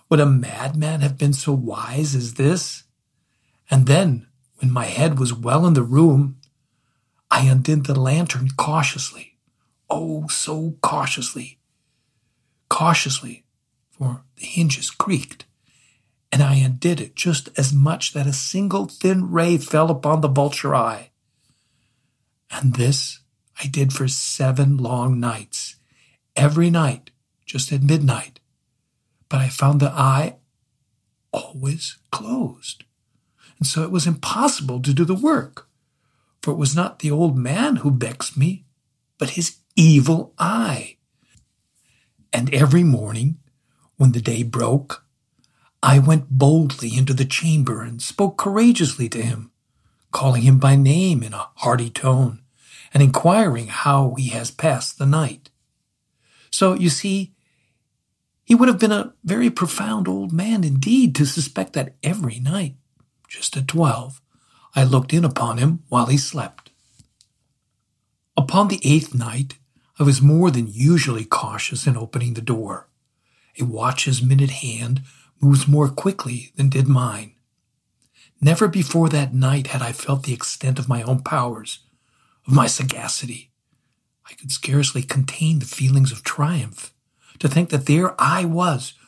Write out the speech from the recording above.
Would a madman have been so wise as this? And then, when my head was well in the room, I undid the lantern cautiously. Oh, so cautiously. Cautiously, for the hinges creaked, and I undid it just as much that a single thin ray fell upon the vulture eye. And this I did for 7 long nights, every night, just at midnight. But I found the eye always closed, and so it was impossible to do the work, for it was not the old man who vexed me, but his evil eye. And every morning, when the day broke, I went boldly into the chamber and spoke courageously to him, calling him by name in a hearty tone, and inquiring how he has passed the night. So, you see, he would have been a very profound old man indeed to suspect that every night, just at 12, I looked in upon him while he slept. Upon the 8th night, I was more than usually cautious in opening the door. A watch's minute hand moves more quickly than did mine. Never before that night had I felt the extent of my own powers, of my sagacity. I could scarcely contain the feelings of triumph, to think that there I was,